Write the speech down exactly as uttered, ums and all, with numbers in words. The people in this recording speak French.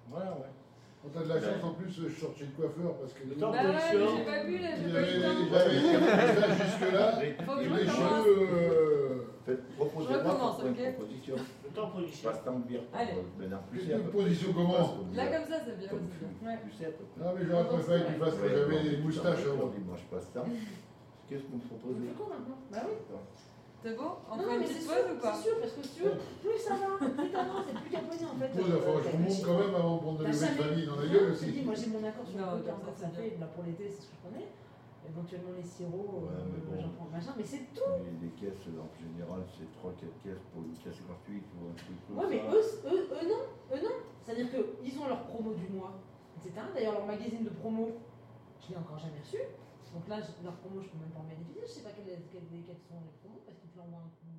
Voilà, ouais. Quand t'as de la chance, en plus, je sors chez le coiffeur parce que. Le temps Bah ouais, mais pollution. j'ai pas vu là, j'ai Il pas eu le temps. avait jusque-là. Faut que Et je les recommence. cheveux. euh, Faites, proposez-moi Je recommence, pour une ok. proposition. Le temps pollution. Passe tant de bière. Allez. Une position comment? Là comme ça, c'est bien. Comme c'est bien. tu Ouais. tu sais à peu près. Non, mais j'aurais préféré qu'il fasse quand j'avais des moustaches avant. Moi, je passe tant. Qu'est-ce que vous me On proposez? fait quoi maintenant? Bah oui. C'est beau? On Non, fait non, une mais c'est petite sûr, pause ou pas? c'est sûr, parce que si tu veux, plus ça va, plus t'avances et plus t'abonnes en fait. Pause, enfin, je remonte quand même avant de prendre de Bah, lever ça de met- famille dans la Non, gueule je te dis, aussi. moi j'ai mon accord sur Non, le côté comme encore ça, ça c'est fait, là pour l'été c'est ce que je connais. Éventuellement les sirops, Ouais, euh, mais bon. j'en prends machin, mais c'est tout. Mais les caisses, en général, c'est trois quatre caisses pour une caisse gratuite ou un truc comme Ouais, mais ça. eux, eux, eux non, eux non. C'est-à-dire qu'ils ont leur promo du mois, et cetera. D'ailleurs, leur magazine de promo, je l'ai encore jamais reçu. Donc là, je- leur promo, je peux même pas en bénéficier. Je sais pas quelles, quelles, quelles sont les promos parce qu'ils te l'envoient un coup.